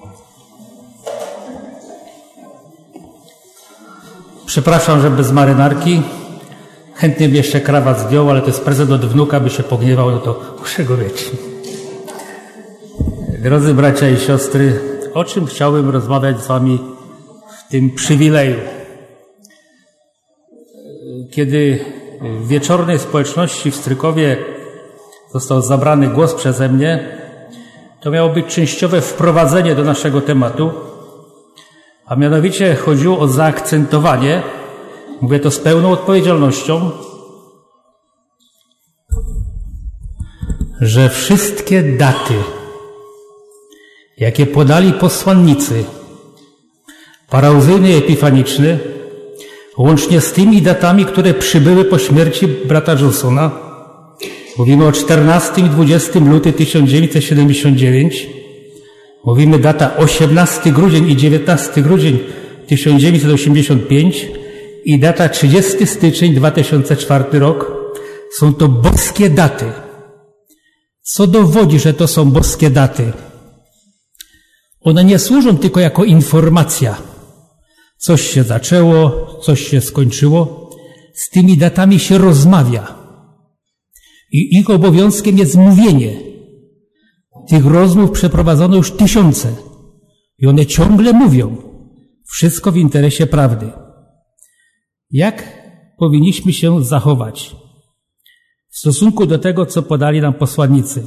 Przepraszam, że bez marynarki. Chętnie by jeszcze krawat zdjął, ale to jest prezent od wnuka, by się pogniewał, no to muszę go mieć. Drodzy bracia i siostry, o czym chciałbym rozmawiać z wami w tym przywileju? Kiedy w wieczornej społeczności w Strykowie został zabrany głos przeze mnie, to miało być częściowe wprowadzenie do naszego tematu, a mianowicie chodziło o zaakcentowanie, mówię to z pełną odpowiedzialnością, że wszystkie daty, jakie podali posłannicy parauzyjny i epifaniczny, łącznie z tymi datami, które przybyły po śmierci brata Johnsona, mówimy o 14 i 20 luty 1979, mówimy data 18 grudzień i 19 grudzień 1985 i data 30 styczeń 2004 rok, są to boskie daty. Co dowodzi, że to są boskie daty? One nie służą tylko jako informacja. Coś się zaczęło, coś się skończyło. Z tymi datami się rozmawia. I ich obowiązkiem jest mówienie. Tych rozmów przeprowadzono już tysiące. I one ciągle mówią. Wszystko w interesie prawdy. Jak powinniśmy się zachować w stosunku do tego, co podali nam posłannicy?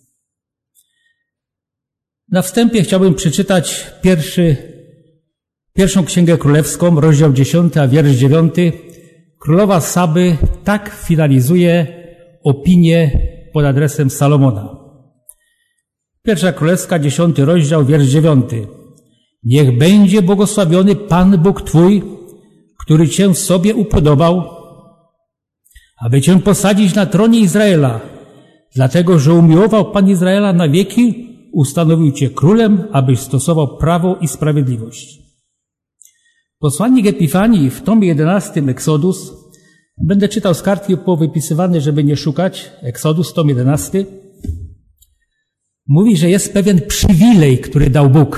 Na wstępie chciałbym przeczytać pierwszą Księgę Królewską, rozdział 10, a wiersz 9. Królowa Saby tak finalizuje opinię pod adresem Salomona. Pierwsza Królewska, 10 rozdział, wiersz 9. Niech będzie błogosławiony Pan Bóg Twój, który Cię sobie upodobał, aby Cię posadzić na tronie Izraela, dlatego, że umiłował Pan Izraela na wieki, ustanowił Cię królem, abyś stosował prawo i sprawiedliwość. Posłannik Epifanii w tomie 11 Exodus, będę czytał z kartki powypisywane, żeby nie szukać, Exodus, tom 11, mówi, że jest pewien przywilej, który dał Bóg.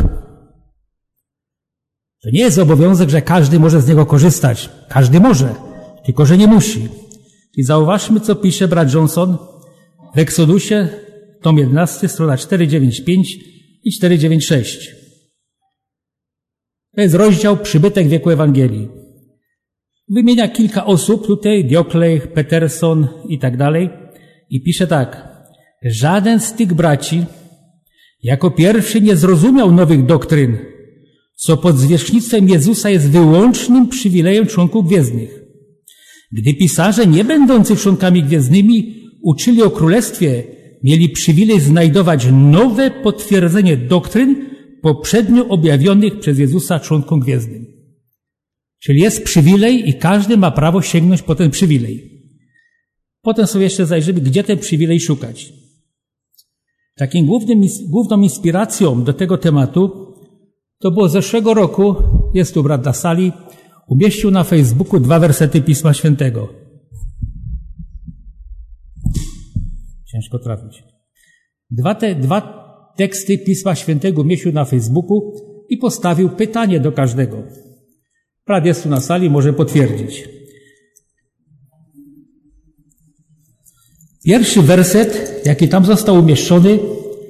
To nie jest obowiązek, że każdy może z niego korzystać. Każdy może, tylko że nie musi. I zauważmy, co pisze brat Johnson w Exodusie, tom 11, strona 495 i 496. To jest rozdział Przybytek wieku Ewangelii. Wymienia kilka osób tutaj, Dioklej, Peterson i tak dalej. I pisze tak. Żaden z tych braci jako pierwszy nie zrozumiał nowych doktryn, co pod zwierzchnictwem Jezusa jest wyłącznym przywilejem członków gwiezdnych. Gdy pisarze nie będący członkami gwiezdnymi uczyli o królestwie, mieli przywilej znajdować nowe potwierdzenie doktryn poprzednio objawionych przez Jezusa członkom gwiezdnym. Czyli jest przywilej i każdy ma prawo sięgnąć po ten przywilej. Potem sobie jeszcze zajrzymy, gdzie ten przywilej szukać. Takim główną inspiracją do tego tematu to było zeszłego roku, jest tu brat na sali, umieścił na Facebooku 2 wersety Pisma Świętego. Ciężko trafić. Dwa teksty Pisma Świętego umieścił na Facebooku i postawił pytanie do każdego. Brat jest tu na sali, może potwierdzić. Pierwszy werset, jaki tam został umieszczony,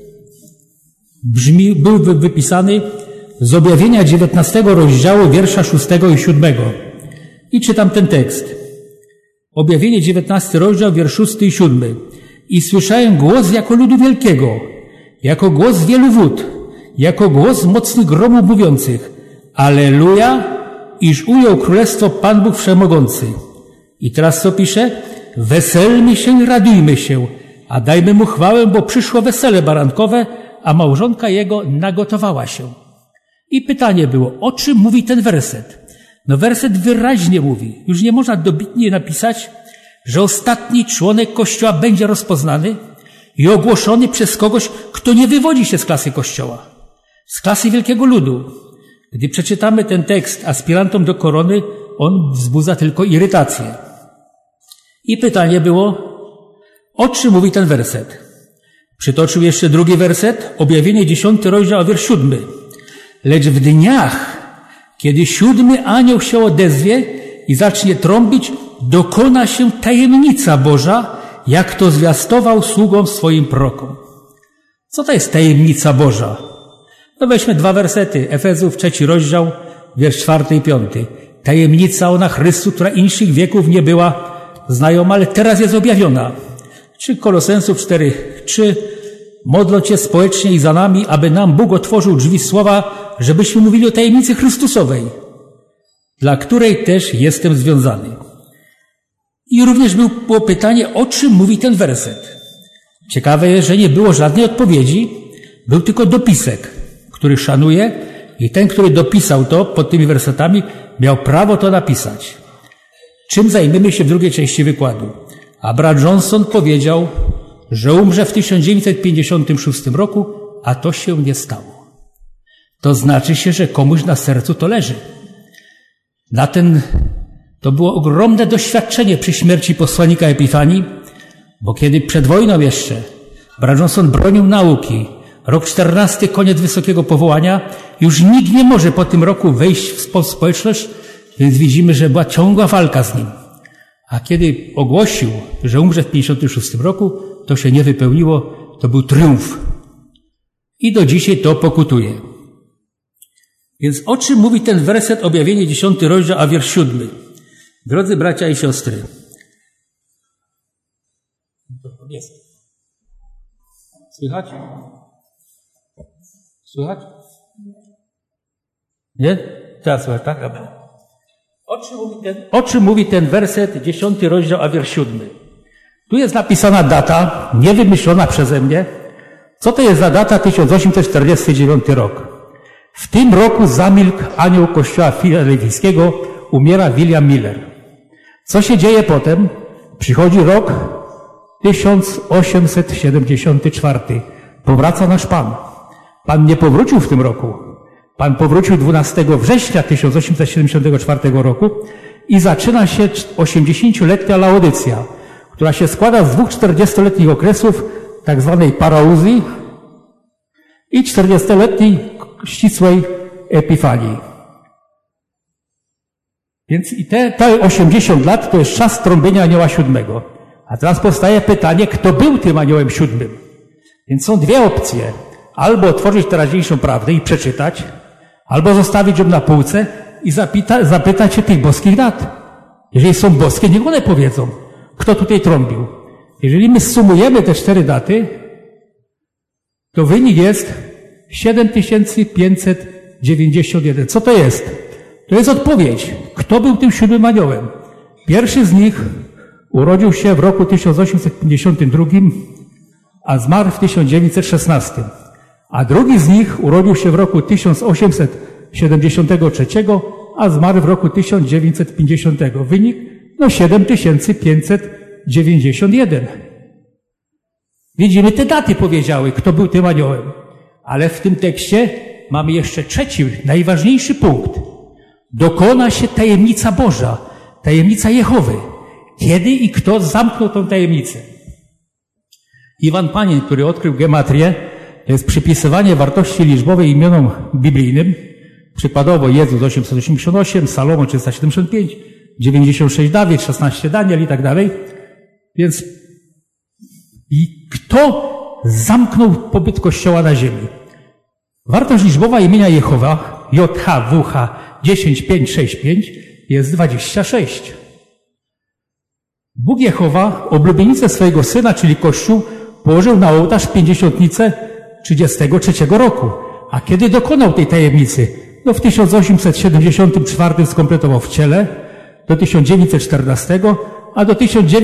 był wypisany z objawienia 19 rozdziału, wiersza 6 i 7. I czytam ten tekst. Objawienie 19 rozdział, wiersz 6 i 7. I słyszałem głos jako ludu wielkiego, jako głos wielu wód, jako głos mocnych gromów mówiących: Alleluja, iż ujął królestwo Pan Bóg Wszechmogący. I teraz co pisze? Weselmy się i radujmy się, a dajmy mu chwałę, bo przyszło wesele barankowe, a małżonka jego nagotowała się. I pytanie było, o czym mówi ten werset? No werset wyraźnie mówi, już nie można dobitnie napisać, że ostatni członek Kościoła będzie rozpoznany i ogłoszony przez kogoś, kto nie wywodzi się z klasy Kościoła, z klasy wielkiego ludu. Gdy przeczytamy ten tekst aspirantom do korony, on wzbudza tylko irytację. I pytanie było, o czym mówi ten werset? Przytoczył jeszcze drugi werset, objawienie 10 rozdział, wiersz 7. Lecz w dniach, kiedy 7. anioł się odezwie i zacznie trąbić, dokona się tajemnica Boża, jak to zwiastował sługom swoim prorokom. Co to jest tajemnica Boża? No weźmy 2 wersety. Efezów 3 rozdział, wiersz 4 i 5. Tajemnica ona Chrystu, która inszych wieków nie była znajoma, ale teraz jest objawiona. Czy Kolosensów 4:3. Modlą Cię społecznie i za nami, aby nam Bóg otworzył drzwi słowa, żebyśmy mówili o tajemnicy Chrystusowej, dla której też jestem związany. I również było pytanie, o czym mówi ten werset. Ciekawe jest, że nie było żadnej odpowiedzi, był tylko dopisek, który szanuje i ten, który dopisał to pod tymi wersetami, miał prawo to napisać. Czym zajmiemy się w drugiej części wykładu? A Brad Johnson powiedział, że umrze w 1956 roku, a to się nie stało. To znaczy się, że komuś na sercu to leży. To było ogromne doświadczenie przy śmierci posłannika Epifanii, bo kiedy przed wojną jeszcze Brad Johnson bronił nauki, rok 14, koniec wysokiego powołania, już nikt nie może po tym roku wejść w społeczność, więc widzimy, że była ciągła walka z nim. A kiedy ogłosił, że umrze w 56 roku, to się nie wypełniło, to był triumf. I do dzisiaj to pokutuje. Więc o czym mówi ten werset, objawienie 10 rozdział, a wiersz 7? Drodzy bracia i siostry. Jest. Słychać? Słychać? Nie? Teraz słychać, tak? O czym mówi ten werset, 10 rozdział, a wiersz 7? Tu jest napisana data, nie wymyślona przeze mnie. Co to jest za data? 1849 rok. W tym roku zamilkł anioł kościoła filadelfijskiego, umiera William Miller. Co się dzieje potem? Przychodzi rok 1874. Powraca nasz Pan. Pan nie powrócił w tym roku. Pan powrócił 12 września 1874 roku i zaczyna się 80-letnia Laodycja, która się składa z 2 40-letnich okresów, tak zwanej parauzji i 40-letniej ścisłej Epifanii. Więc i te 80 lat to jest czas trąbienia anioła 7. A teraz powstaje pytanie, kto był tym aniołem 7? Więc są 2 opcje. Albo otworzyć teraźniejszą prawdę i przeczytać, albo zostawić ją na półce i zapytać się tych boskich dat. Jeżeli są boskie, niech one powiedzą, kto tutaj trąbił. Jeżeli my sumujemy te 4 daty, to wynik jest 7591. Co to jest? To jest odpowiedź. Kto był tym 7 aniołem? Pierwszy z nich urodził się w roku 1852, a zmarł w 1916. A drugi z nich urodził się w roku 1873, a zmarł w roku 1950. Wynik? 7591. Widzimy, te daty powiedziały, kto był tym aniołem. Ale w tym tekście mamy jeszcze trzeci, najważniejszy punkt. Dokona się tajemnica Boża, tajemnica Jehowy. Kiedy i kto zamknął tą tajemnicę? Iwan Panin, który odkrył gematrię, to jest przypisywanie wartości liczbowej imionom biblijnym. Przykładowo Jezus 888, Salomon 375, 96 Dawid, 16 Daniel i tak dalej. Więc i kto zamknął pobyt Kościoła na ziemi? Wartość liczbowa imienia Jehowa, JHWH 10565, jest 26. Bóg Jehowa oblubienicę swojego Syna, czyli Kościół, położył na ołtarz pięćdziesiątnicę 33 roku. A kiedy dokonał tej tajemnicy? W 1874 skompletował w ciele, do 1914, a do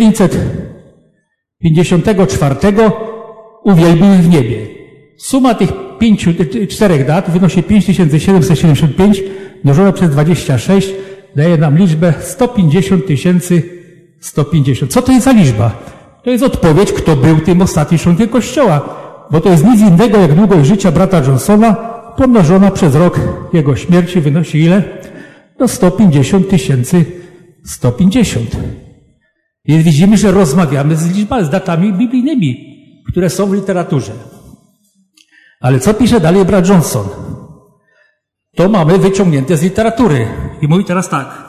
1954 uwielbił w niebie. Suma tych 4 dat wynosi 5775, mnożone przez 26, daje nam liczbę 150 150. Co to jest za liczba? To jest odpowiedź, kto był tym ostatnim członkiem Kościoła, bo to jest nic innego jak długość życia brata Johnsona pomnożona przez rok jego śmierci wynosi ile? 150 150. Więc widzimy, że rozmawiamy z datami biblijnymi, które są w literaturze. Ale co pisze dalej brat Johnson? To mamy wyciągnięte z literatury. I mówi teraz tak.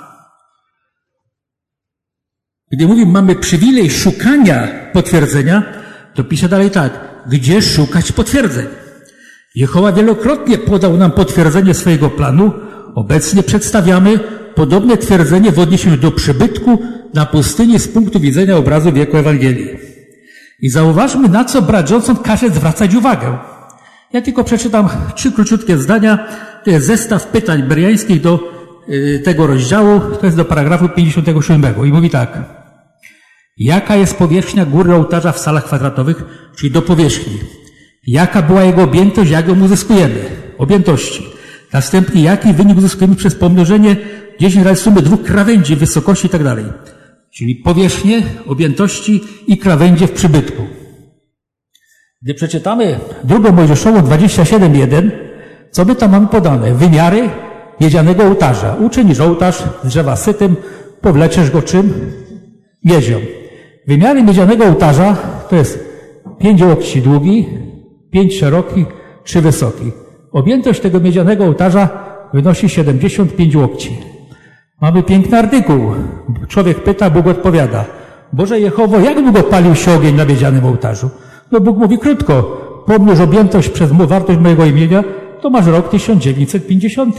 Gdy mówi, mamy przywilej szukania potwierdzenia, to pisze dalej tak. Gdzie szukać potwierdzeń? Jehowa wielokrotnie podał nam potwierdzenie swojego planu. Obecnie przedstawiamy podobne twierdzenie w odniesieniu do przybytku na pustyni z punktu widzenia obrazu wieku Ewangelii. I zauważmy, na co brat Johnson każe zwracać uwagę. Ja tylko przeczytam 3 króciutkie zdania. To jest zestaw pytań bereańskich do tego rozdziału. To jest do paragrafu 57. I mówi tak. Jaka jest powierzchnia góry ołtarza w salach kwadratowych, czyli do powierzchni? Jaka była jego objętość, jak ją uzyskujemy? Objętości. Następnie, jaki wynik uzyskujemy przez pomnożenie 10 razy sumy 2 krawędzi, wysokości i tak dalej. Czyli powierzchnię, objętości i krawędzie w przybytku. Gdy przeczytamy 2 Mojżeszową 27:1, co my tam mamy podane? Wymiary miedzianego ołtarza. Uczynisz ołtarz z drzewa sytym, powleczesz go czym? Miedzią. Wymiary miedzianego ołtarza to jest 5 łokci długi, 5 szeroki, 3 wysoki. Objętość tego miedzianego ołtarza wynosi 75 łokci. Mamy piękny artykuł. Człowiek pyta, Bóg odpowiada. Boże Jehowo, jak długo palił się ogień na miedzianym ołtarzu? No Bóg mówi krótko. Pomnóż objętość przez wartość mojego imienia, to masz rok 1950.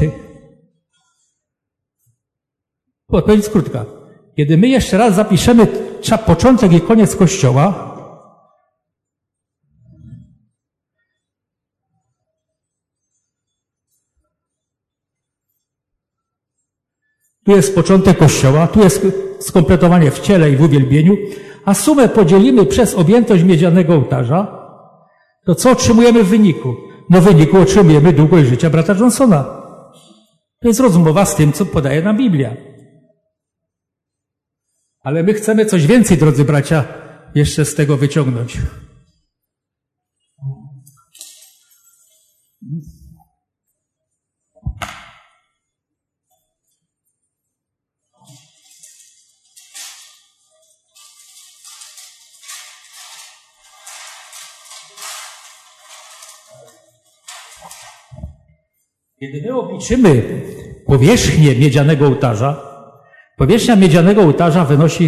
Odpowiedź jest krótka. Kiedy my jeszcze raz zapiszemy początek i koniec Kościoła, tu jest początek Kościoła, tu jest skompletowanie w ciele i w uwielbieniu, a sumę podzielimy przez objętość miedzianego ołtarza, to co otrzymujemy w wyniku? No w wyniku otrzymujemy długość życia brata Johnsona. To jest rozmowa z tym, co podaje nam Biblia. Ale my chcemy coś więcej, drodzy bracia, jeszcze z tego wyciągnąć. Kiedy my obliczymy powierzchnię miedzianego ołtarza, powierzchnia miedzianego ołtarza wynosi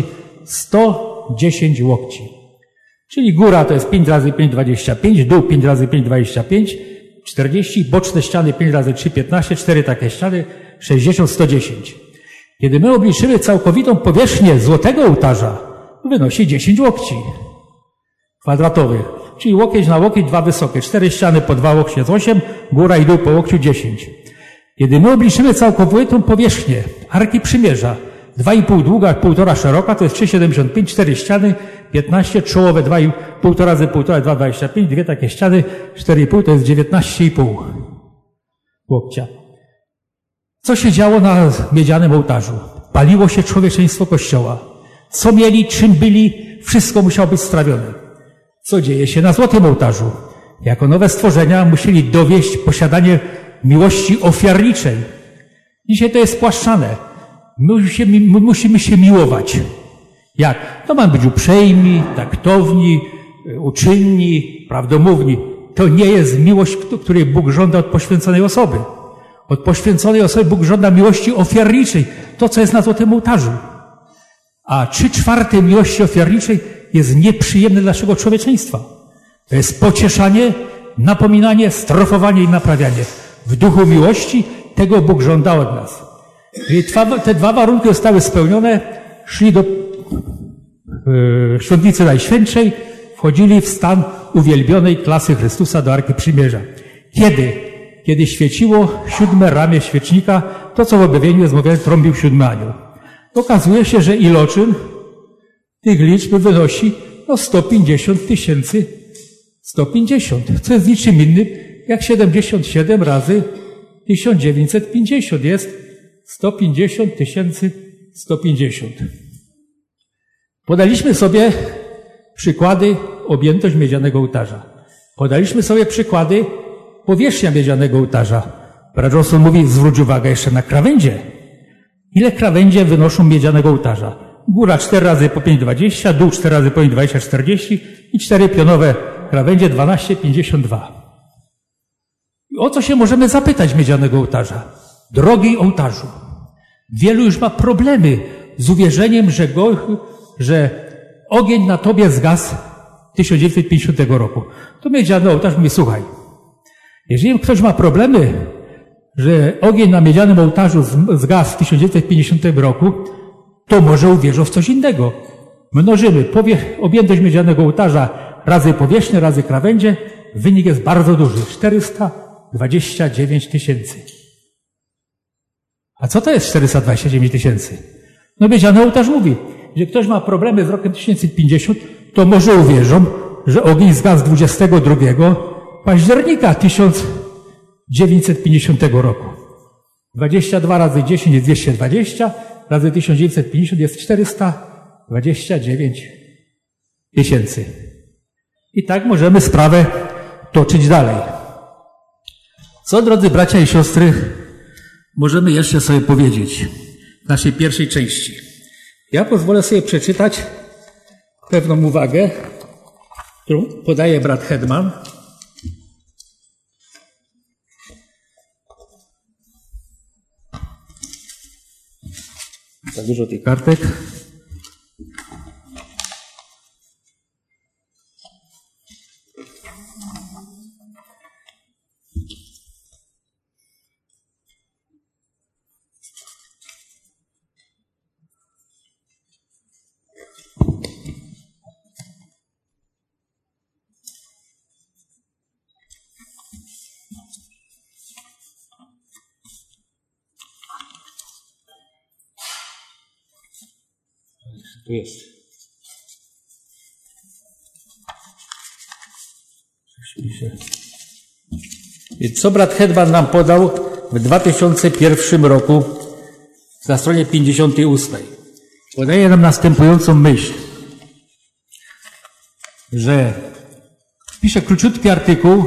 110 łokci. Czyli góra to jest 5 razy 5, 25, dół 5 razy 5, 25, 40, boczne ściany 5 razy 3, 15, 4 takie ściany, 60, 110. Kiedy my obliczymy całkowitą powierzchnię złotego ołtarza, wynosi 10 łokci kwadratowych. Czyli łokieć na łokieć, 2 wysokie, 4 ściany po 2 łokcie z 8, góra i dół po łokciu 10. Kiedy my obliczymy całkowitą powierzchnię Arki Przymierza, 2,5 długa, 1,5 szeroka, to jest 3,75, 4 ściany, 15, czołowe 2,5 razy 1,5, 2,25, 2 takie ściany, 4,5 to jest 19,5 łokcia. Co się działo na miedzianym ołtarzu? Paliło się człowieczeństwo Kościoła. Co mieli, czym byli, wszystko musiało być strawione. Co dzieje się na złotym ołtarzu? Jako nowe stworzenia musieli dowieść posiadanie miłości ofiarniczej. Dzisiaj to jest spłaszczane. My musimy się miłować. Jak? To mamy być uprzejmi, taktowni, uczynni, prawdomówni. To nie jest miłość, której Bóg żąda od poświęconej osoby. Od poświęconej osoby Bóg żąda miłości ofiarniczej. To, co jest na złotym ołtarzu. A 3/4 miłości ofiarniczej jest nieprzyjemne dla naszego człowieczeństwa. To jest pocieszanie, napominanie, strofowanie i naprawianie. W duchu miłości tego Bóg żąda od nas. Gdy te 2 warunki zostały spełnione, szli do świątnicy Najświętszej, wchodzili w stan uwielbionej klasy Chrystusa do Arki Przymierza. Kiedy? Kiedy świeciło 7 ramię świecznika, to co w objawieniu jest mówione, trąbił 7 anioł. Okazuje się, że iloczyn tych liczb wynosi 150 000. 150. Co jest niczym innym jak 77 razy 1950. Jest 150 150. Podaliśmy sobie przykłady objętość miedzianego ołtarza. Podaliśmy sobie przykłady powierzchnia miedzianego ołtarza. Brat Johnson mówi, zwróć uwagę jeszcze na krawędzie. Ile krawędzie wynoszą miedzianego ołtarza? Góra 4 razy po 5, 20, dół 4 razy po 5, 20, 40 i 4 pionowe krawędzie 12, 52. O co się możemy zapytać miedzianego ołtarza? Drogi ołtarzu, wielu już ma problemy z uwierzeniem, że ogień na tobie zgasł 1950 roku. To miedziany ołtarz mówi, słuchaj, jeżeli ktoś ma problemy, że ogień na miedzianym ołtarzu zgasł w 1950 roku, to może uwierzą w coś innego. Mnożymy objętość miedzianego ołtarza razy powierzchnię, razy krawędzie. Wynik jest bardzo duży. 429 000. A co to jest 429 000? No miedziany ołtarz mówi, że ktoś ma problemy z rokiem 1050, to może uwierzą, że ogień zgasł 22 października 1950 roku. 22 razy 10 jest 220, razy 1950 jest 429 000. I tak możemy sprawę toczyć dalej. Co, drodzy bracia i siostry, możemy jeszcze sobie powiedzieć w naszej pierwszej części? Ja pozwolę sobie przeczytać pewną uwagę, którą podaje brat Hetman. Za dużo tych kartek. Tu jest. Więc co brat Hetman nam podał w 2001 roku na stronie 58? Podaje nam następującą myśl, że pisze króciutki artykuł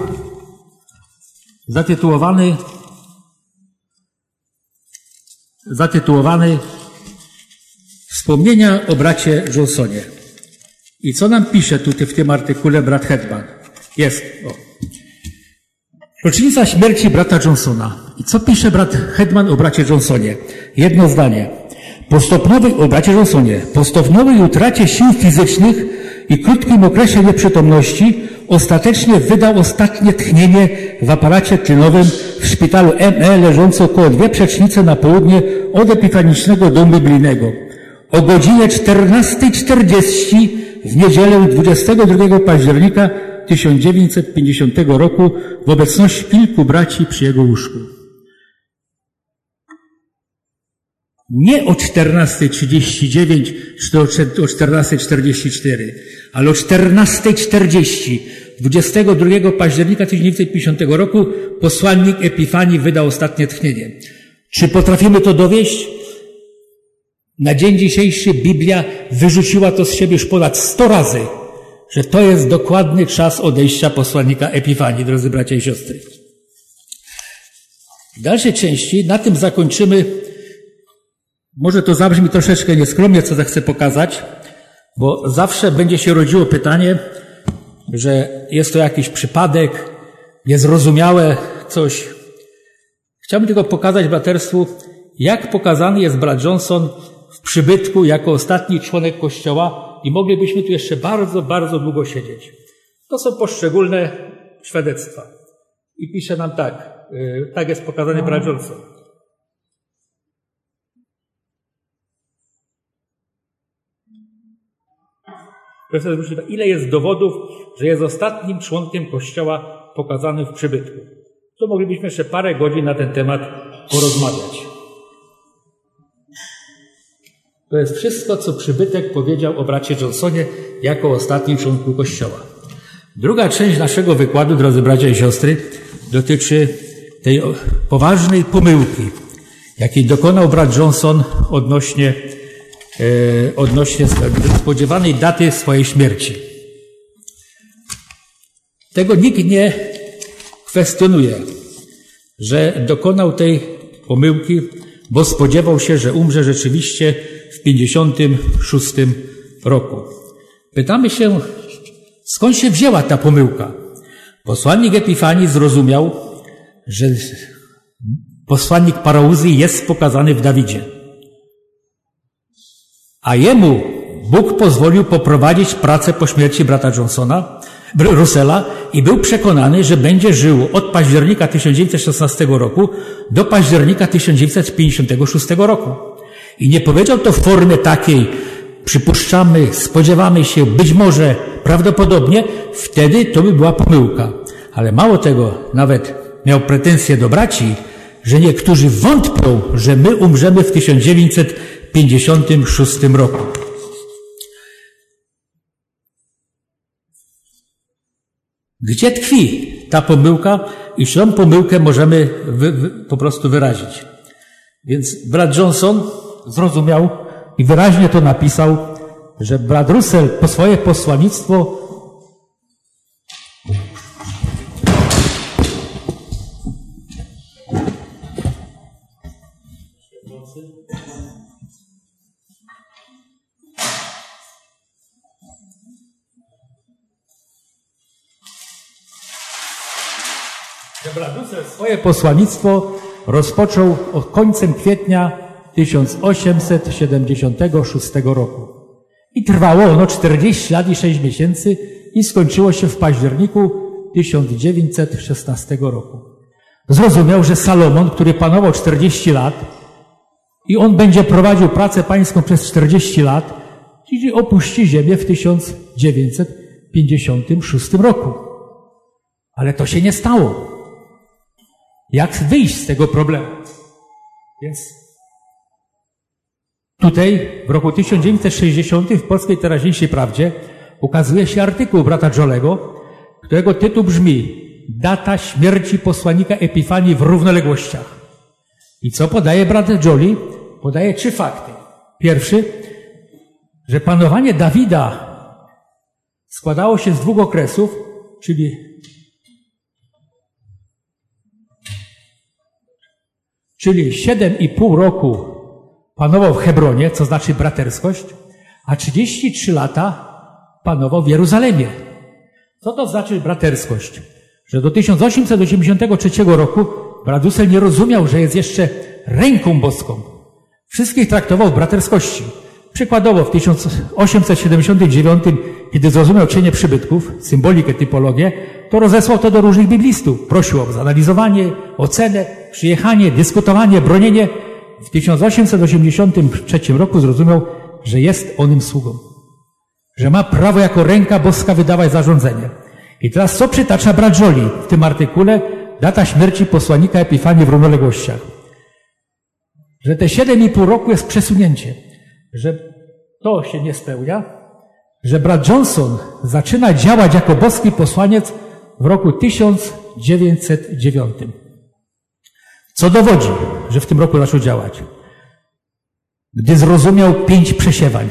zatytułowany Wspomnienia o bracie Johnsonie. I co nam pisze tutaj w tym artykule brat Hetman? Jest. Rocznica śmierci brata Johnsona. I co pisze brat Hetman o bracie Johnsonie? Jedno zdanie. Po stopniowej utracie sił fizycznych i krótkim okresie nieprzytomności ostatecznie wydał ostatnie tchnienie w aparacie tlenowym w szpitalu ME leżący około 2 przecznice na południe od Epifanicznego Domu Biblijnego. O godzinie 14:40 w niedzielę 22 października 1950 roku w obecności kilku braci przy jego łóżku. Nie o 14:39 czy o 14:44, ale o 14:40 22 października 1950 roku posłannik Epifanii wydał ostatnie tchnienie. Czy potrafimy to dowieść? Na dzień dzisiejszy Biblia wyrzuciła to z siebie już ponad 100 razy, że to jest dokładny czas odejścia posłannika Epifanii, drodzy bracia i siostry. W dalszej części na tym zakończymy. Może to zabrzmi troszeczkę nieskromnie, co chcę pokazać, bo zawsze będzie się rodziło pytanie, że jest to jakiś przypadek, niezrozumiałe coś. Chciałbym tylko pokazać braterstwu, jak pokazany jest brat Johnson w przybytku jako ostatni członek Kościoła i moglibyśmy tu jeszcze bardzo, bardzo długo siedzieć. To są poszczególne świadectwa. I pisze nam tak jest pokazany brat Johnson. Ile jest dowodów, że jest ostatnim członkiem Kościoła pokazanym w przybytku. To moglibyśmy jeszcze parę godzin na ten temat porozmawiać. To jest wszystko, co przybytek powiedział o bracie Johnsonie jako ostatnim członku Kościoła. Druga część naszego wykładu, drodzy bracia i siostry, dotyczy tej poważnej pomyłki, jakiej dokonał brat Johnson odnośnie spodziewanej daty swojej śmierci. Tego nikt nie kwestionuje, że dokonał tej pomyłki, bo spodziewał się, że umrze rzeczywiście w 56 roku. Pytamy się, skąd się wzięła ta pomyłka? Posłannik Epifanii zrozumiał, że posłannik Parauzji jest pokazany w Dawidzie. A jemu Bóg pozwolił poprowadzić pracę po śmierci brata Russella i był przekonany, że będzie żył od października 1916 roku do października 1956 roku. I nie powiedział to w formie takiej, przypuszczamy, spodziewamy się, być może, prawdopodobnie, wtedy to by była pomyłka. Ale mało tego, nawet miał pretensje do braci, że niektórzy wątpią, że my umrzemy w 1956 roku. Gdzie tkwi ta pomyłka i czy tą pomyłkę możemy po prostu wyrazić? Więc brat Johnson zrozumiał i wyraźnie to napisał, że brat Russell po swoje posłannictwo swoje posłannictwo rozpoczął od końcem kwietnia 1876 roku. I trwało ono 40 lat i 6 miesięcy i skończyło się w październiku 1916 roku. Zrozumiał, że Salomon, który panował 40 lat i on będzie prowadził pracę pańską przez 40 lat, czyli opuści ziemię w 1956 roku. Ale to się nie stało. Jak wyjść z tego problemu? Więc tutaj w roku 1960 w Polskiej Teraźniejszej Prawdzie ukazuje się artykuł brata Jolego, którego tytuł brzmi Data śmierci posłannika Epifanii w równoległościach. I co podaje brat Jolly? Podaje 3 fakty. Pierwszy, że panowanie Dawida składało się z 2 okresów, czyli 7,5 roku panował w Hebronie, co znaczy braterskość, a 33 lata panował w Jeruzalemie. Co to znaczy braterskość? Że do 1883 roku brat Russell nie rozumiał, że jest jeszcze ręką boską. Wszystkich traktował w braterskości. Przykładowo w 1879, kiedy zrozumiał cienie przybytków, symbolikę, typologię, to rozesłał to do różnych biblistów. Prosił o zanalizowanie, ocenę, przyjechanie, dyskutowanie, bronienie. W 1883 roku zrozumiał, że jest onym sługą. Że ma prawo jako ręka boska wydawać zarządzenie. I teraz co przytacza brat Jolly w tym artykule? Data śmierci posłannika Epifanii w równoległościach. Że te 7,5 roku jest przesunięcie. Że to się nie spełnia. Że brat Johnson zaczyna działać jako boski posłaniec w roku 1909. Co dowodzi, że w tym roku zaczął działać? Gdy zrozumiał 5 przesiewań,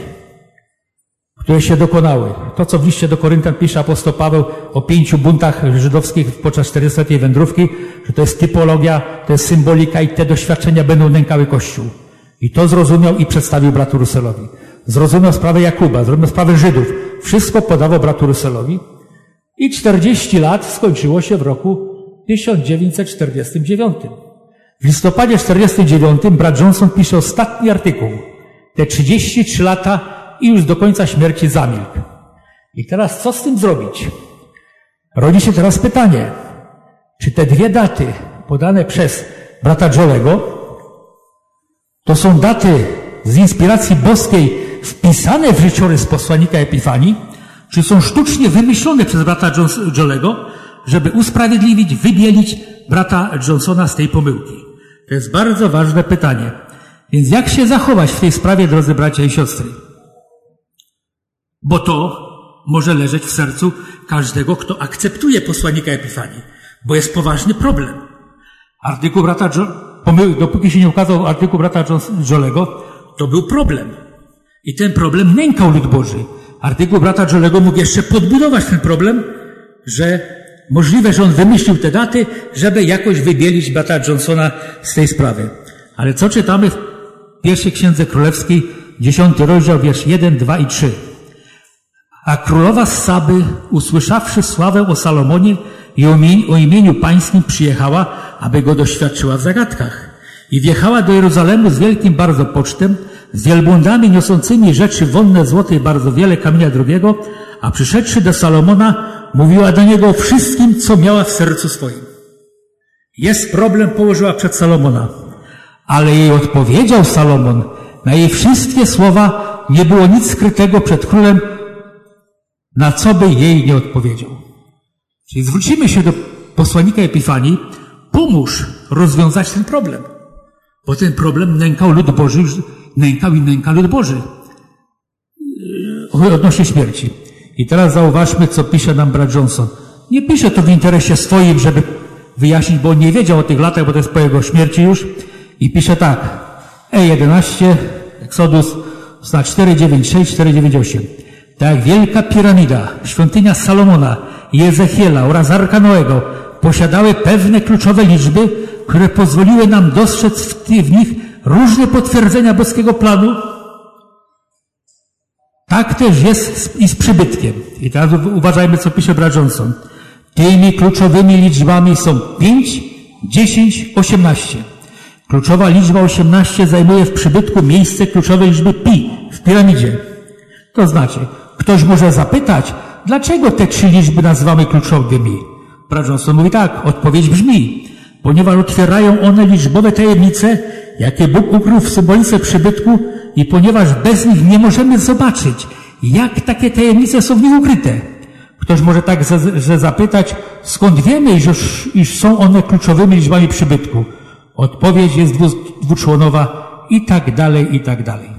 które się dokonały. To, co w liście do Koryntian pisze apostoł Paweł o 5 buntach żydowskich podczas 400-letniej wędrówki, że to jest typologia, to jest symbolika i te doświadczenia będą nękały Kościół. I to zrozumiał i przedstawił bratu Russellowi. Zrozumiał sprawę Jakuba, zrozumiał sprawę Żydów. Wszystko podawał bratu Russellowi. I 40 lat skończyło się w roku 1949. W listopadzie 1949 brat Johnson pisze ostatni artykuł. Te 33 lata i już do końca śmierci zamilkł. I teraz co z tym zrobić? Rodzi się teraz pytanie, czy te 2 daty podane przez brata Jolego to są daty z inspiracji boskiej wpisane w życiorys posłannika Epifanii, czy są sztucznie wymyślone przez brata Jolego, żeby usprawiedliwić, wybielić brata Johnsona z tej pomyłki? To jest bardzo ważne pytanie. Więc jak się zachować w tej sprawie, drodzy bracia i siostry? Bo to może leżeć w sercu każdego, kto akceptuje posłannika Epifanii, bo jest poważny problem. Artykuł brata dopóki się nie ukazał artykuł brata Jolego, to był problem. I ten problem nękał lud Boży. Artykuł brata Jolego mógł jeszcze podbudować ten problem, że możliwe, że on wymyślił te daty, żeby jakoś wybielić brata Johnsona z tej sprawy. Ale co czytamy w pierwszej Księdze Królewskiej, 10 rozdział, wiersz 1, 2 i 3. A królowa z Saby, usłyszawszy sławę o Salomonie i o imieniu pańskim, przyjechała, aby go doświadczyła w zagadkach. I wjechała do Jeruzalemu z wielkim bardzo pocztem, z wielbłądami niosącymi rzeczy wonne złote bardzo wiele kamienia drugiego, a przyszedłszy do Salomona, mówiła do niego o wszystkim, co miała w sercu swoim. Jest problem, położyła przed Salomona. Ale jej odpowiedział Salomon. Na jej wszystkie słowa nie było nic skrytego przed królem, na co by jej nie odpowiedział. Czyli zwrócimy się do posłannika Epifanii, pomóż rozwiązać ten problem. Bo ten problem nękał lud Boży, nęka lud Boży odnośnie śmierci. I teraz zauważmy, co pisze nam brat Johnson. Nie pisze to w interesie swoim, żeby wyjaśnić, bo on nie wiedział o tych latach, bo to jest po jego śmierci już. I pisze tak. E11, Exodus 496, 498. Tak jak wielka piramida, świątynia Salomona i Ezechiela oraz Arka Noego posiadały pewne kluczowe liczby, które pozwoliły nam dostrzec w nich różne potwierdzenia boskiego planu, tak też jest i z przybytkiem. I teraz uważajmy, co pisze brat Johnson. Tymi kluczowymi liczbami są 5, 10, 18. Kluczowa liczba 18 zajmuje w przybytku miejsce kluczowej liczby pi w piramidzie. To znaczy, ktoś może zapytać, dlaczego te 3 liczby nazywamy kluczowymi? Brat Johnson mówi tak, odpowiedź brzmi, ponieważ otwierają one liczbowe tajemnice, jakie Bóg ukrył w symbolice przybytku i ponieważ bez nich nie możemy zobaczyć, jak takie tajemnice są w nich ukryte. Ktoś może tak zapytać, skąd wiemy, iż są one kluczowymi liczbami przybytku? Odpowiedź jest dwuczłonowa i tak dalej, i tak dalej.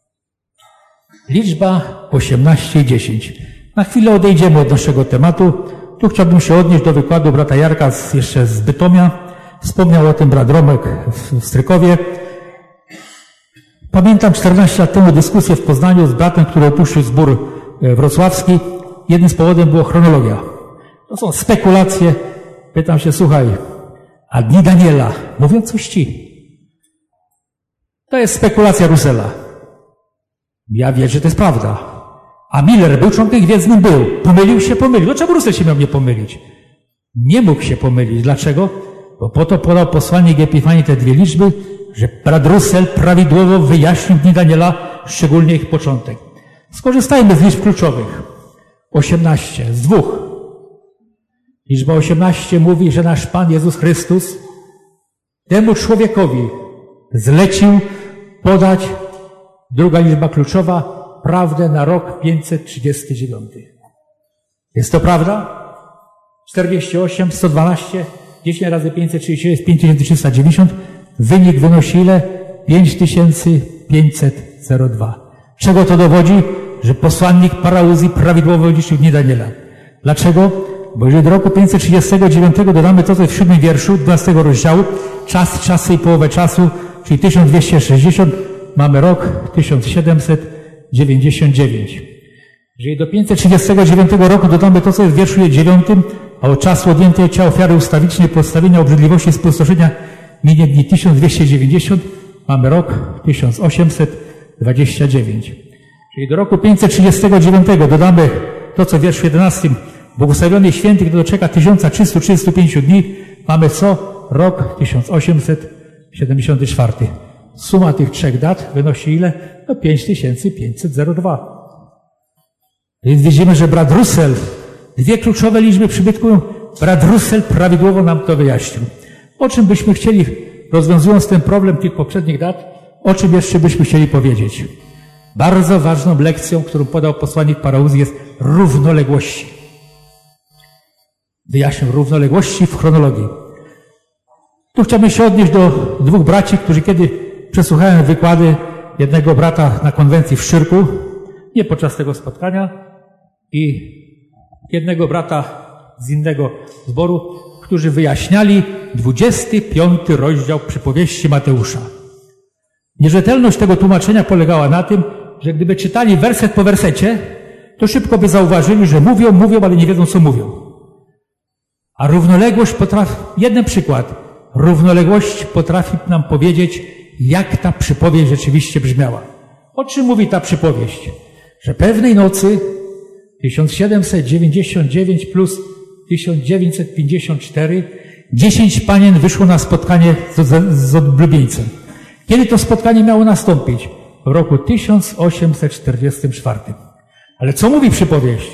Liczba 18 i 10. Na chwilę odejdziemy od naszego tematu. Tu chciałbym się odnieść do wykładu brata Jarka jeszcze z Bytomia. Wspomniał o tym brat Romek w Strykowie. Pamiętam 14 lat temu dyskusję w Poznaniu z bratem, który opuścił zbór wrocławski. Jednym z powodów była chronologia. To są spekulacje. Pytam się, słuchaj, a dni Daniela mówią coś ci. To jest spekulacja Russella. Ja wierzę, że to jest prawda. A Miller był członkiem gwiezdnym, był. Pomylił się. Dlaczego Russell się miał nie pomylić? Nie mógł się pomylić. Dlaczego? Bo po to podał posłannik Epifanii te 2 liczby, że brat Russell prawidłowo wyjaśnił dni Daniela, szczególnie ich początek. Skorzystajmy z liczb kluczowych. 18 z 2. Liczba 18 mówi, że nasz Pan Jezus Chrystus temu człowiekowi zlecił podać, druga liczba kluczowa, prawdę na rok 539. Jest to prawda? 48, 112, 10 razy 530 jest 5390. Wynik wynosi ile? 5502. Czego to dowodzi? Że posłannik Parauzji prawidłowo liczył dni Daniela. Dlaczego? Bo jeżeli do roku 539 dodamy to, co jest w 7 wierszu 12 rozdziału, czasy i połowę czasu, czyli 1260, mamy rok 1799. Jeżeli do 539 roku dodamy to, co jest w wierszu 9, a od czasu odjętej ciała ofiary ustawicznej podstawienia obrzydliwości i spustoszenia minie dni 1290, mamy rok 1829. Czyli do roku 539 dodamy to, co w wierszu 11, błogosławiony święty, kto doczeka 1335 dni, mamy co? Rok 1874. Suma tych 3 dat wynosi ile? No 5502. Więc widzimy, że brat Russell, 2 kluczowe liczby przybytku, brat Russell prawidłowo nam to wyjaśnił. O czym byśmy chcieli, rozwiązując ten problem tych poprzednich dat, o czym jeszcze byśmy chcieli powiedzieć? Bardzo ważną lekcją, którą podał posłannik Parauzji, jest równoległości. Wyjaśnił równoległości w chronologii. Tu chciałbym się odnieść do 2 braci, którzy kiedy przesłuchałem wykłady jednego brata na konwencji w Szczyrku, nie podczas tego spotkania, i jednego brata z innego zboru, którzy wyjaśniali 25 rozdział przypowieści Mateusza. Nierzetelność tego tłumaczenia polegała na tym, że gdyby czytali werset po wersecie, to szybko by zauważyli, że mówią, ale nie wiedzą, co mówią. A równoległość potrafi, jeden przykład, równoległość potrafi nam powiedzieć, jak ta przypowieść rzeczywiście brzmiała. O czym mówi ta przypowieść? Że pewnej nocy 1799 plus 1954 10 panien wyszło na spotkanie z oblubieńcem. Kiedy to spotkanie miało nastąpić? W roku 1844. Ale co mówi przypowieść?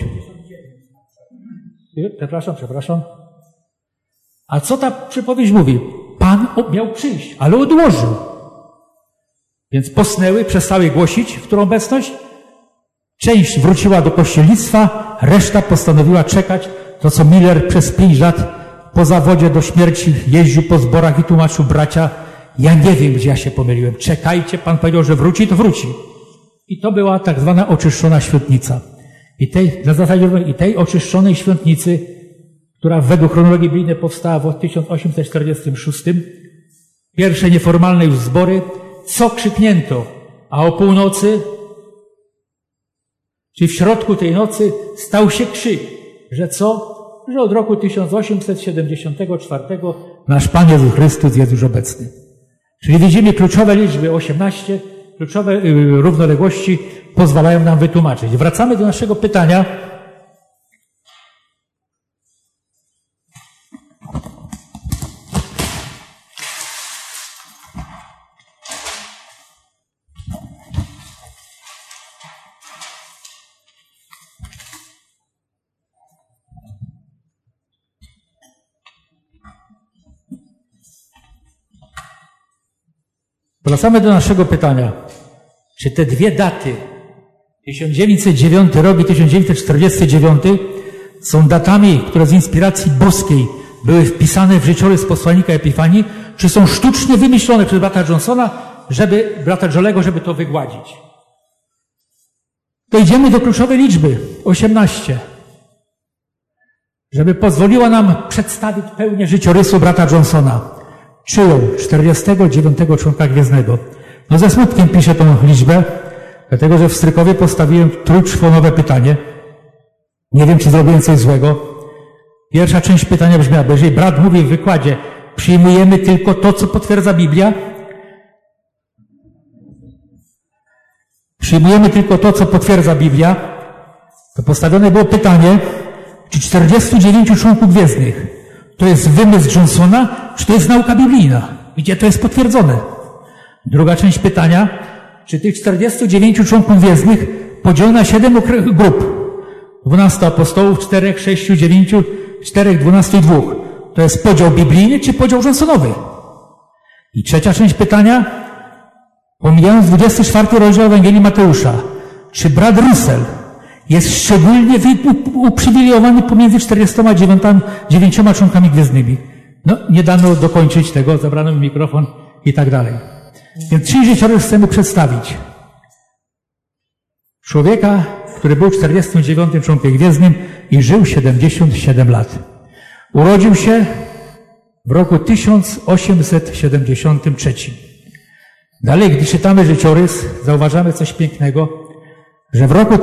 Przepraszam. A co ta przypowieść mówi? Pan miał przyjść, ale odłożył. Więc posnęły, przestały głosić w którą obecność. Część wróciła do kościelnictwa, reszta postanowiła czekać. To co Miller przez 5 lat po zawodzie do śmierci jeździł po zborach i tłumaczył: bracia, ja nie wiem, gdzie ja się pomyliłem. Czekajcie, Pan powiedział, że wróci, to wróci. I to była tak zwana oczyszczona świątnica. I tej oczyszczonej świątnicy, która według chronologii biblijnej powstała w 1846, pierwsze nieformalne już zbory, co krzyknięto, a o północy, czyli w środku tej nocy, stał się krzyk, że co? Że od roku 1874 nasz Pan Jezus Chrystus jest już obecny. Czyli widzimy kluczowe liczby 18, kluczowe równoległości pozwalają nam wytłumaczyć. Wracamy do naszego pytania. Wracamy do naszego pytania. Czy te dwie daty, 1909 rok i 1949, są datami, które z inspiracji boskiej były wpisane w życiorys posłannika Epifanii, czy są sztucznie wymyślone przez brata Johnsona, brata Jolego, żeby to wygładzić? Dojdziemy do kluczowej liczby, 18. Żeby pozwoliła nam przedstawić pełnię życiorysu brata Johnsona. Czyją 49 członka Gwiezdnego. No ze smutkiem piszę tą liczbę, dlatego że w Strykowie postawiłem trójczwonowe pytanie. Nie wiem, czy zrobiłem coś złego. Pierwsza część pytania brzmiała: jeżeli brat mówi w wykładzie, przyjmujemy tylko to, co potwierdza Biblia? Przyjmujemy tylko to, co potwierdza Biblia. To postawione było pytanie, czy 49 członków Gwiezdnych to jest wymysł Johnsona, czy to jest nauka biblijna? Gdzie to jest potwierdzone? Druga część pytania, czy tych 49 członków gwiezdnych podzielono na 7 grup? 12 apostołów, 4, 6, 9, 4, 12 i 2. To jest podział biblijny, czy podział Johnsonowy? I trzecia część pytania, pomijając 24 rozdział Ewangelii Mateusza, czy brat Russell jest szczególnie uprzywilejowany pomiędzy 49 członkami gwiezdnymi? No, nie dano dokończyć tego, zabrano mi mikrofon i tak dalej. Więc czyj życiorys chcemy przedstawić? Człowieka, który był 49 członkiem gwiezdnym i żył 77 lat. Urodził się w roku 1873. Dalej, gdy czytamy życiorys, zauważamy coś pięknego, że w roku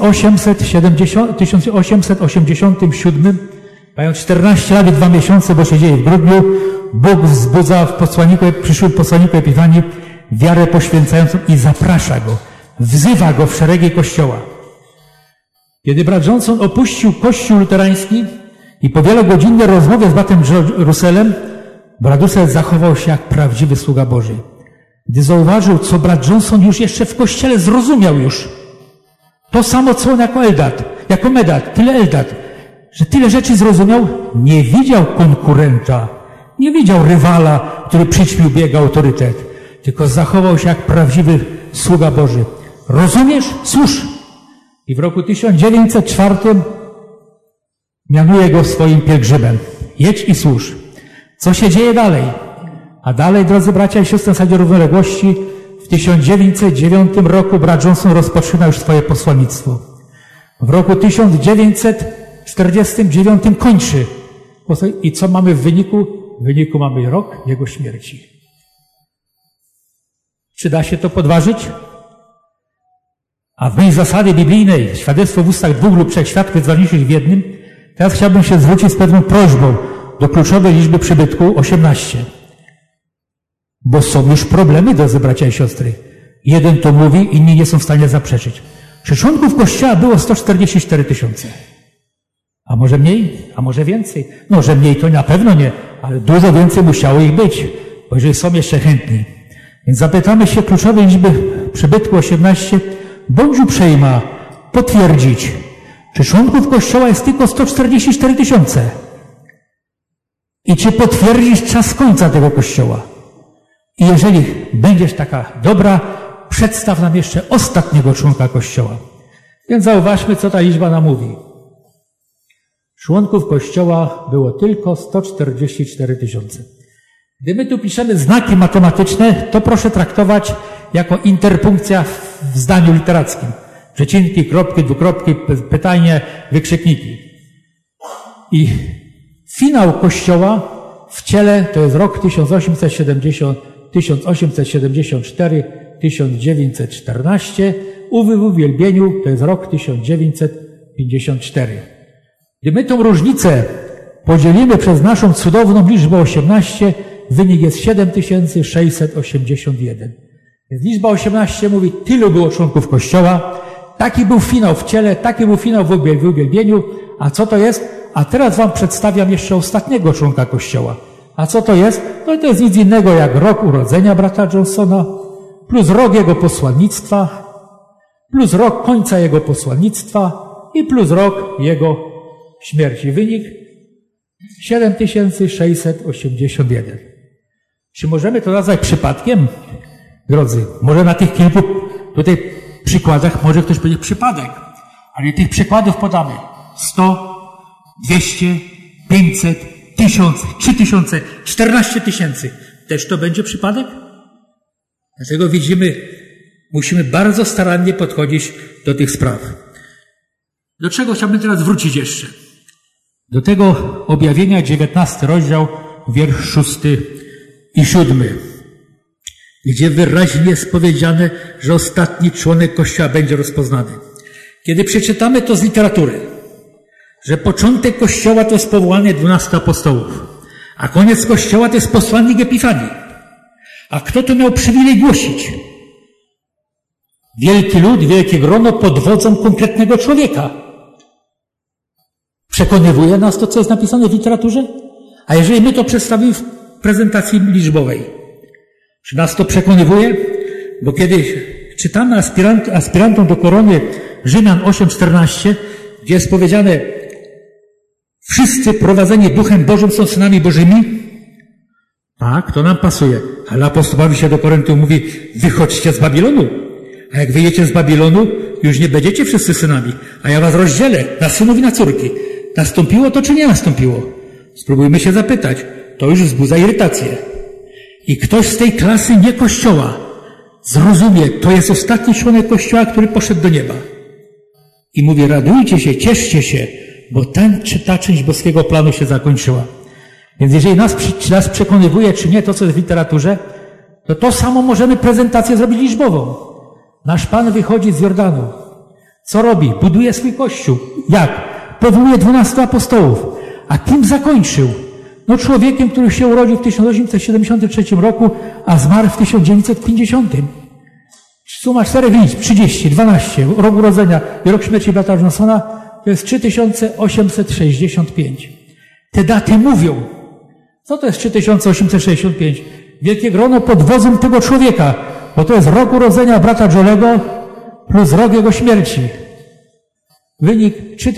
1887, mając 14 lat i 2 miesiące, bo się dzieje w grudniu, Bóg wzbudza w przyszłym posłanniku Epifanii wiarę poświęcającą i zaprasza go, wzywa go w szeregi Kościoła. Kiedy brat Johnson opuścił Kościół luterański i po wielogodzinnej rozmowie z bratem Russellem, brat Russell zachował się jak prawdziwy sługa Boży. Gdy zauważył, co brat Johnson już jeszcze w Kościele zrozumiał już, to samo co on jako Medat, tyle Eldad, że tyle rzeczy zrozumiał, nie widział konkurenta, nie widział rywala, który przyćmił biega autorytet, tylko zachował się jak prawdziwy sługa Boży. Rozumiesz? Służ! I w roku 1904 mianuje go swoim pielgrzymem. Jedź i służ. Co się dzieje dalej? A dalej, drodzy bracia i siostry, na zasadzie równoległości, w 1909 roku brat Johnson rozpoczyna już swoje posłannictwo. W roku 1949 kończy. I co mamy w wyniku? W wyniku mamy rok jego śmierci. Czy da się to podważyć? A w myśl zasady biblijnej, świadectwo w ustach 2 lub 3 świadków jest ważniejsze w jednym, teraz chciałbym się zwrócić z pewną prośbą do kluczowej liczby przybytku 18. Bo są już problemy, drodzy bracia i siostry. Jeden to mówi, inni nie są w stanie zaprzeczyć. Czy członków Kościoła było 144 000? A może mniej? A może więcej? No, że mniej to na pewno nie, ale dużo więcej musiało ich być, bo jeżeli są jeszcze chętni. Więc zapytamy się kluczowej liczby przybytku 18. Bądź uprzejma potwierdzić, czy członków Kościoła jest tylko 144 000. I czy potwierdzisz czas końca tego Kościoła? I jeżeli będziesz taka dobra, przedstaw nam jeszcze ostatniego członka Kościoła. Więc zauważmy, co ta liczba nam mówi. Członków Kościoła było tylko 144 000. Gdy my tu piszemy znaki matematyczne, to proszę traktować jako interpunkcja w zdaniu literackim. Przecinki, kropki, dwukropki, pytanie, wykrzykniki. I finał Kościoła w ciele to jest rok 1874-1914, w uwielbieniu to jest rok 1954. Gdy my tą różnicę podzielimy przez naszą cudowną liczbę 18, wynik jest 7681. Więc liczba 18 mówi, tylu było członków Kościoła, taki był finał w ciele, taki był finał w uwielbieniu. A co to jest? A teraz wam przedstawiam jeszcze ostatniego członka Kościoła. A co to jest? No to jest nic innego jak rok urodzenia brata Johnsona, plus rok jego posłannictwa, plus rok końca jego posłannictwa i plus rok jego śmierci. Wynik 7681. Czy możemy to nazwać przypadkiem? Drodzy, może na tych kilku tutaj przykładach może ktoś powiedzieć przypadek, ale tych przykładów podamy 100, 200, 500, 1000, 3000, 14 000. Też to będzie przypadek? Dlatego widzimy, musimy bardzo starannie podchodzić do tych spraw. Do czego chciałbym teraz wrócić jeszcze? Do tego objawienia 19 rozdział, wiersz 6 i 7. Gdzie wyraźnie jest powiedziane, że ostatni członek Kościoła będzie rozpoznany. Kiedy przeczytamy to z literatury, że początek Kościoła to jest powołanie 12 apostołów, a koniec Kościoła to jest posłannik Epifanii. A kto to miał przywilej głosić? Wielki lud, wielkie grono pod wodzą konkretnego człowieka. Przekonywuje nas to, co jest napisane w literaturze? A jeżeli my to przedstawimy w prezentacji liczbowej, czy nas to przekonywuje? Bo kiedy czytamy aspirantom do korony Rzymian 8:14, gdzie jest powiedziane, wszyscy prowadzeni Duchem Bożym są synami Bożymi, tak, to nam pasuje. Ale apostoł Paweł się do Koryntu mówi, wychodźcie z Babilonu. A jak wyjdziecie z Babilonu, już nie będziecie wszyscy synami, a ja was rozdzielę na synów i na córki. Nastąpiło to, czy nie nastąpiło? Spróbujmy się zapytać. To już wzbudza irytację. I ktoś z tej klasy nie Kościoła zrozumie, to jest ostatni członek Kościoła, który poszedł do nieba. I mówi, radujcie się, cieszcie się, bo ta część boskiego planu się zakończyła. Więc jeżeli nas przekonywuje, czy nie, to co jest w literaturze, to samo możemy prezentację zrobić liczbową. Nasz Pan wychodzi z Jordanu. Co robi? Buduje swój Kościół. Jak? Powołuje 12 apostołów. A kim zakończył? No człowiekiem, który się urodził w 1873 roku, a zmarł w 1950. Suma 4 liczb, 30, 12, rok urodzenia i rok śmierci brata Johnsona, to jest 3865. Te daty mówią. Co to jest 3865? Wielkie grono pod wodzą tego człowieka, bo to jest rok urodzenia brata Jolego plus rok jego śmierci. Wynik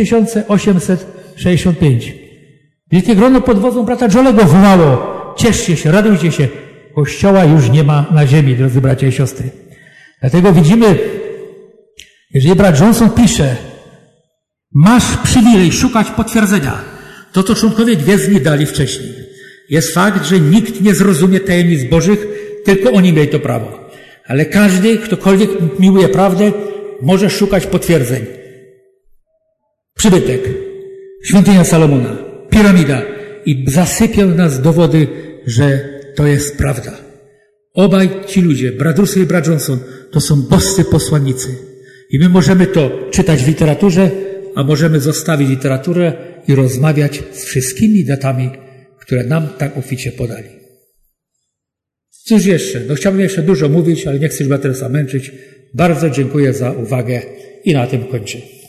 3865. Wielkie grono pod wodzą brata Jolego wołało, cieszcie się, radujcie się. Kościoła już nie ma na ziemi, drodzy bracia i siostry. Dlatego widzimy, jeżeli brat Johnson pisze, masz przywilej szukać potwierdzenia. To, co członkowie gwiezdni dali wcześniej. Jest fakt, że nikt nie zrozumie tajemnic Bożych, tylko oni mieli to prawo. Ale każdy, ktokolwiek miłuje prawdę, może szukać potwierdzeń. Przybytek, świątynia Salomona, piramida i zasypiał nas dowody, że to jest prawda. Obaj ci ludzie, brat Russell i brat Johnson, to są boscy posłannicy. I my możemy to czytać w literaturze, a możemy zostawić literaturę i rozmawiać z wszystkimi datami, które nam tak obficie podali. Cóż jeszcze? No chciałbym jeszcze dużo mówić, ale nie chcę już Teresa męczyć. Bardzo dziękuję za uwagę i na tym kończę.